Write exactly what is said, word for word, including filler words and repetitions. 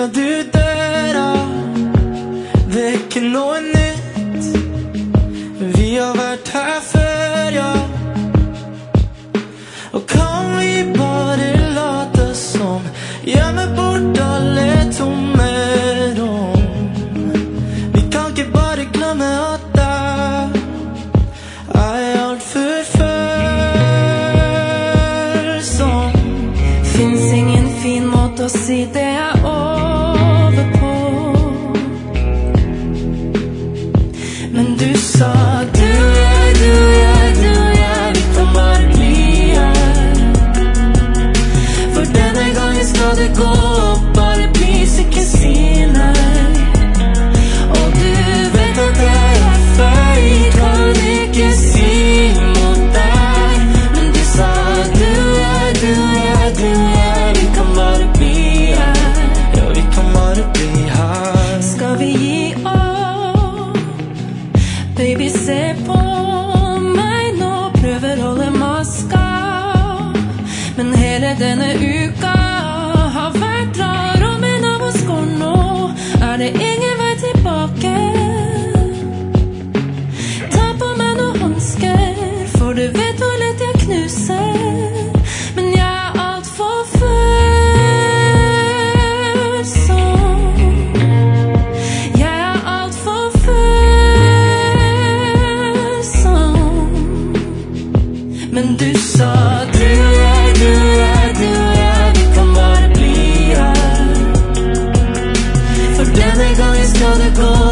skal du døra? Det er ikke noe nytt. Vi har vært her før, ja. Og kan vi bare late som gjemme bort alle tomme rom? Vi kan ikke bare glemme at jeg er alt for følsom. Finns ingen fin måte å si det er over på. Men du sa du, jeg, du, jeg, du, jeg, vi kan bare bli her. For denne gangen skal det gå opp, bare please, ikke si nei. Og du vet at jeg er feil, kan ikke si mot deg. Men du sa du, jeg, du, jeg, du, jeg, vi kan bare bli her. Ja, vi kan bare bli her. Skal vi gi opp? Baby, se på meg nå, prøver holde maska. Men hele denne uka har vært rar, og en av oss går nå. Er det ingen vei tilbake? Ta på meg noen hansker, for du vet hvor lett jeg knuser. Men jeg er alt for følsom. Jeg er alt for følsom. Men du sa du, jeg, du, jeg, du, jeg, vi kan bare bli her. For denne gangen skal det gå